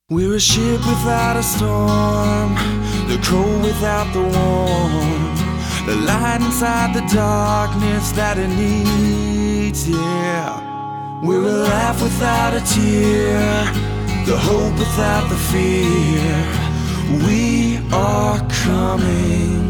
We're a ship without a storm, the cold without the warmth, the light inside the darkness that it needs, yeah. We're a laugh without a tear, the hope without the fear. We are coming.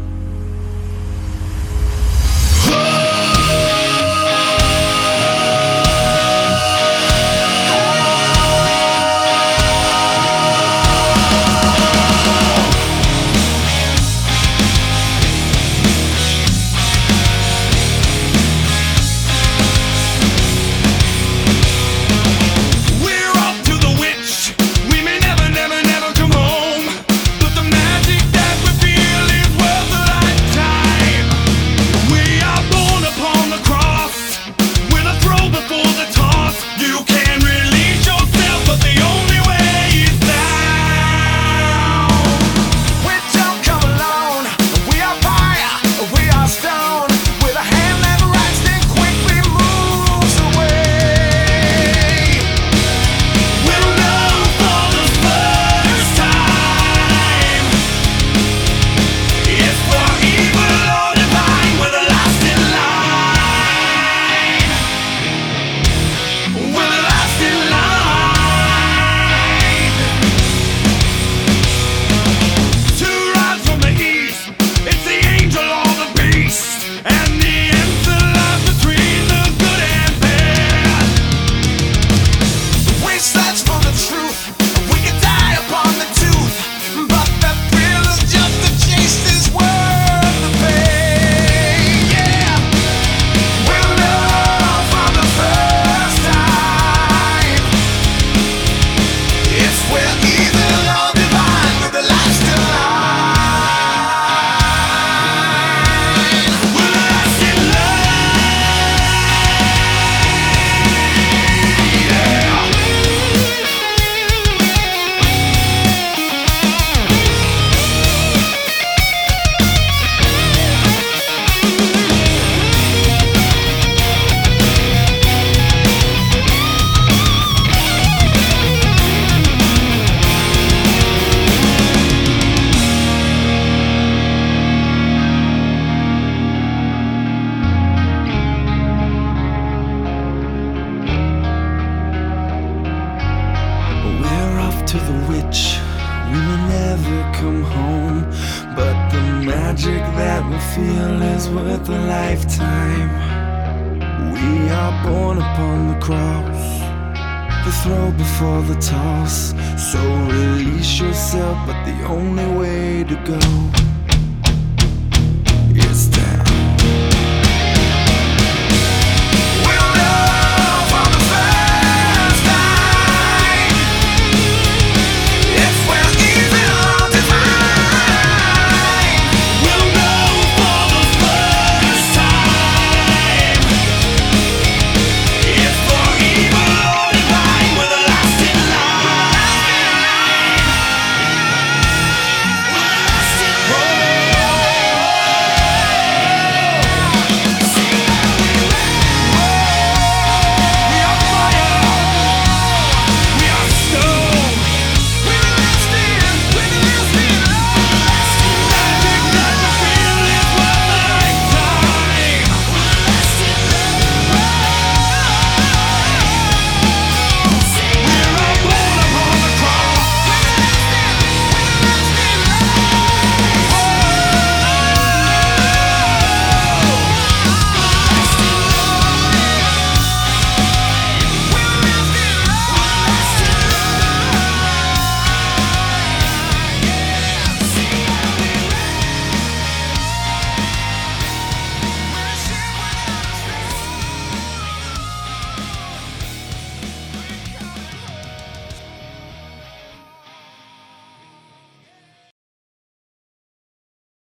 To the witch, we may never come home, but the magic that we feel is worth a lifetime. We are born upon the cross, the throw before the toss. So release yourself, but the only way to go